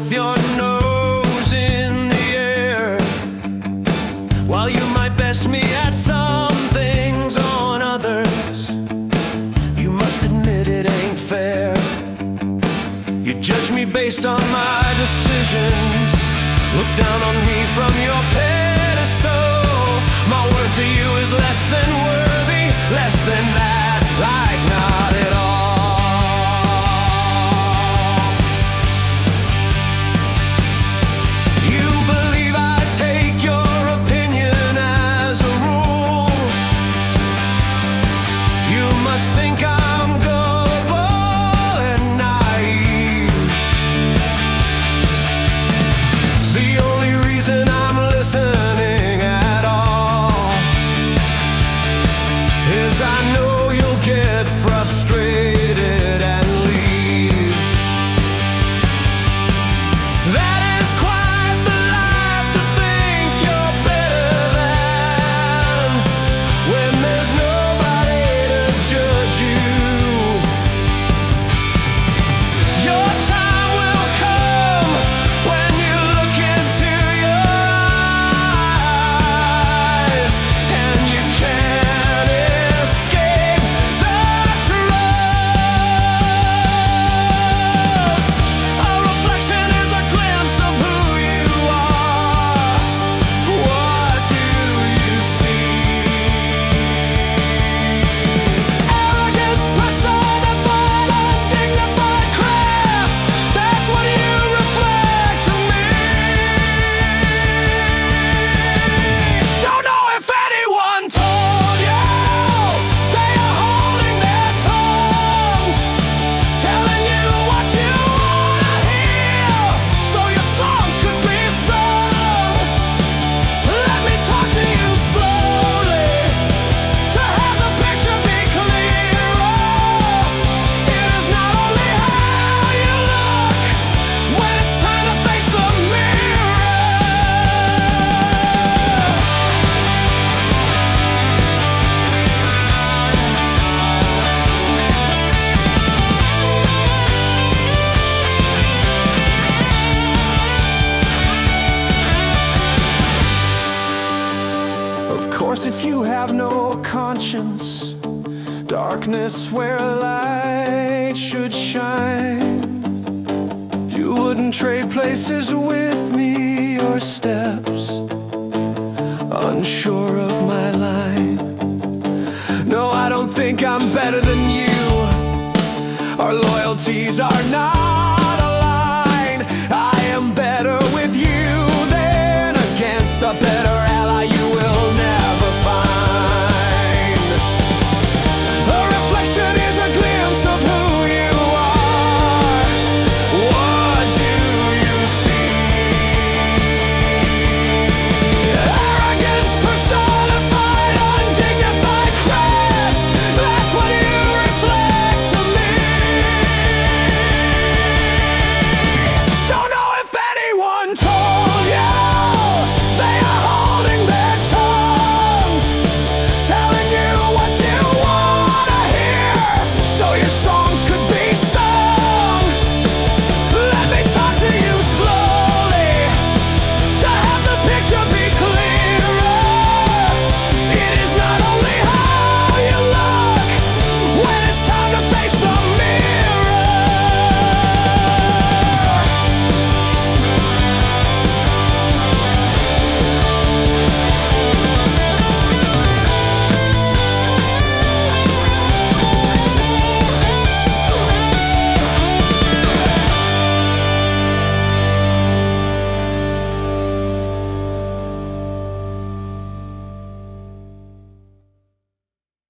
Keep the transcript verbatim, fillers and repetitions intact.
with your nose in the air, while you might best me at some things on others. You must admit it ain't fair. You judge me based on my decisions, look down on me from your pedestal. My worth to you is less than worthy, less than that, like not at all. You believe I take your opinion as a rule. You must think I'm gullible and naive. The only reason I'm listening at all is I know you'll get frustrated and leave. That is quite the life to think you're better than, when there's nobody to judge you. Your time will come when you look into your eyes, and you can't escape the truth. A reflection is a glimpse of who you are. What do you see? Arrogance, personified, undignified craft. That's what you reflect to me. Don't know if anyone told you they are holding their tongues, telling you what you wanna hear, so your songs could be sung. Let me talk to you slowly, to have the picture be clearer. It is not only how you look when it's time to face the mirror. Of course, if you have no conscience, darkness where light should shine, you wouldn't trade places with me or steps, unsure of my line. No, I don't think I'm better than you. Our loyalties are not